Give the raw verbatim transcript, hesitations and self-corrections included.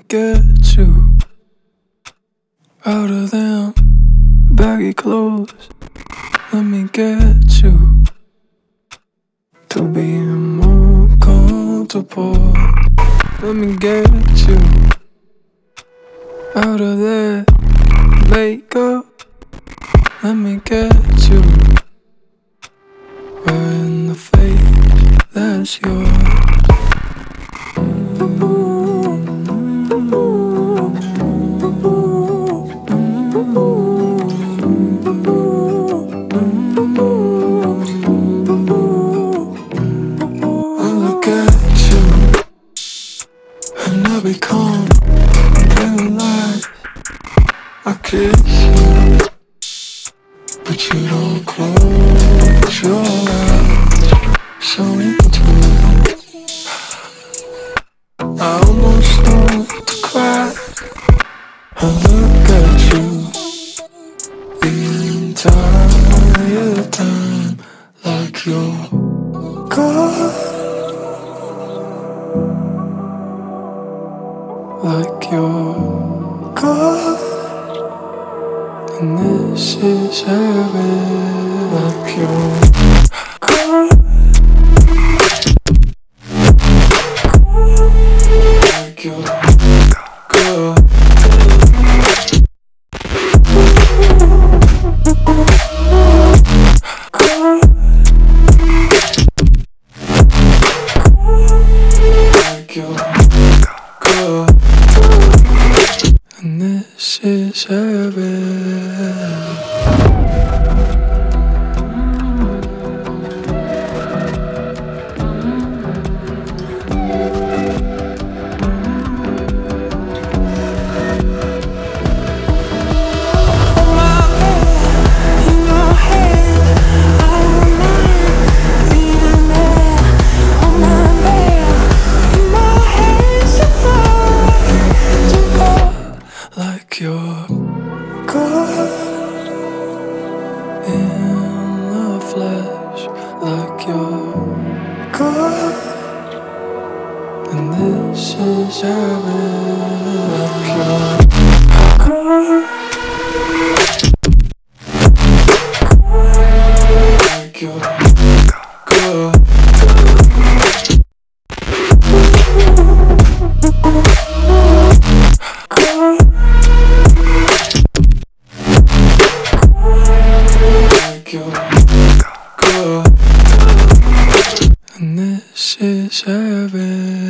get you out of them baggy clothes. Let me get you to be more comfortable. Let me get you out of that makeup. Let me get you right in the face, that's yours. And I become paralyzed. I kiss you, but you don't close your eyes. So into it, I almost start to cry. I look at you the entire time like you're God. Like you're God, and this is heaven. Like you're God, like you're God. Like you're God. And this is heaven. Like you're God in the flesh, like you're God, and this is heaven. Like you're God, like you're God. You're God, and this is heaven.